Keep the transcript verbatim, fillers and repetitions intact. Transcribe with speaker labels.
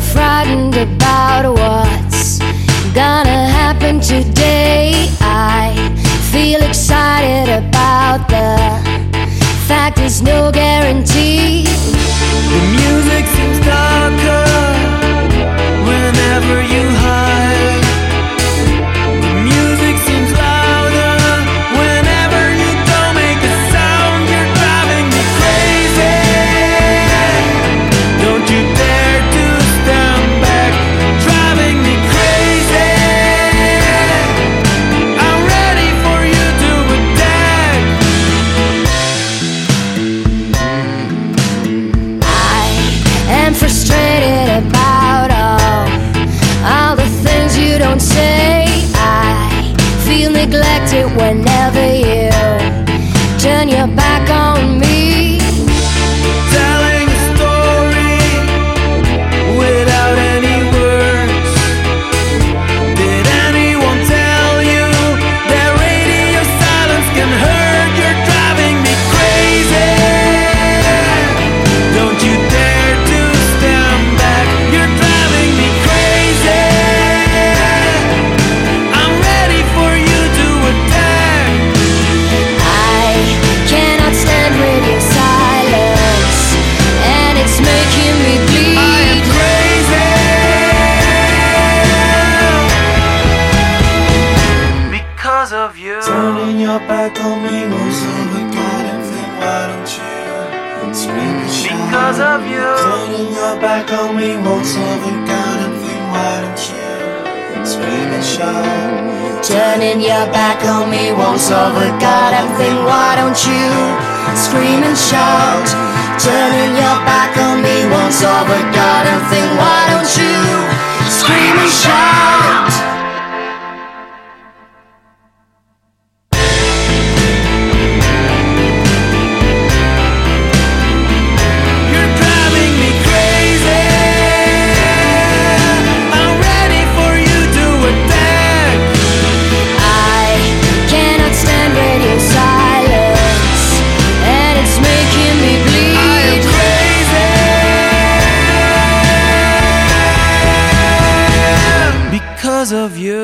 Speaker 1: frightened about what's gonna happen today. I feel excited about the fact there's no guarantee.
Speaker 2: The music seems darker whenever you hide. The music seems louder whenever you don't make a sound. You're driving me crazy. Don't you dare to stand back. Driving me crazy. I'm ready for you to attack.
Speaker 1: I am frustrated about all, all the things you don't say. I feel neglected whenever you turn your back on me.
Speaker 2: Telling a story without any words. Did anyone tell you that radio silence can hurt? You're driving me crazy. Don't you dare to stand back. You're driving me crazy. I'm ready for you to attack.
Speaker 1: I cannot stand radio silence, and it's making me bleed.
Speaker 2: I am crazy because of you.
Speaker 3: Turning your back on me won't solve a goddamn thing. Why don't you scream and shout?
Speaker 2: Because of you.
Speaker 3: Turning your back on me won't solve a goddamn thing. Why don't you scream and shout?
Speaker 1: Turning your back on me won't solve a goddamn thing. Why don't you scream and shout? Turning your back on me won't solve a goddamn thing. Why don't you scream and shout?
Speaker 2: You're driving me crazy. I'm ready for you to attack.
Speaker 1: I cannot stand radio silence, and it's making me bleed.
Speaker 2: I am crazy because of you.